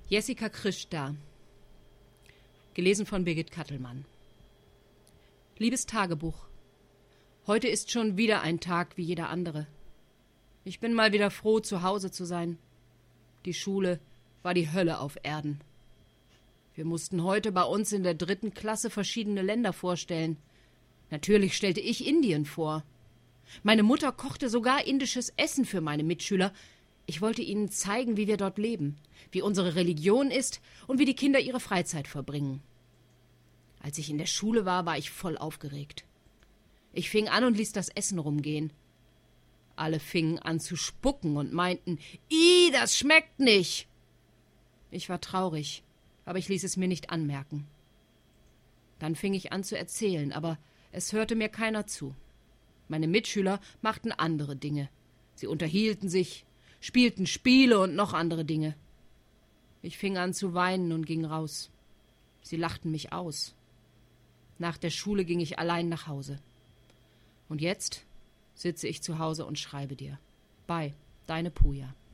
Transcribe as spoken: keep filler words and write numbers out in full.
Jessica Christa. Gelesen von Birgit Kattelmann. Liebes Tagebuch. Heute ist schon wieder ein Tag wie jeder andere. Ich bin mal wieder froh, zu Hause zu sein. Die Schule war die Hölle auf Erden. Wir mussten heute bei uns in der dritten Klasse verschiedene Länder vorstellen. Natürlich stellte ich Indien vor. Meine Mutter kochte sogar indisches Essen für meine Mitschüler. Ich wollte ihnen zeigen, wie wir dort leben, wie unsere Religion ist und wie die Kinder ihre Freizeit verbringen. Als ich in der Schule war, war ich voll aufgeregt. Ich fing an und ließ das Essen rumgehen. Alle fingen an zu spucken und meinten, »Ih, das schmeckt nicht!« Ich war traurig, aber ich ließ es mir nicht anmerken. Dann fing ich an zu erzählen, aber es hörte mir keiner zu. Meine Mitschüler machten andere Dinge. Sie unterhielten sich, spielten Spiele und noch andere Dinge. Ich fing an zu weinen und ging raus. Sie lachten mich aus. Nach der Schule ging ich allein nach Hause. Und jetzt sitze ich zu Hause und schreibe dir. Bye, deine Puja.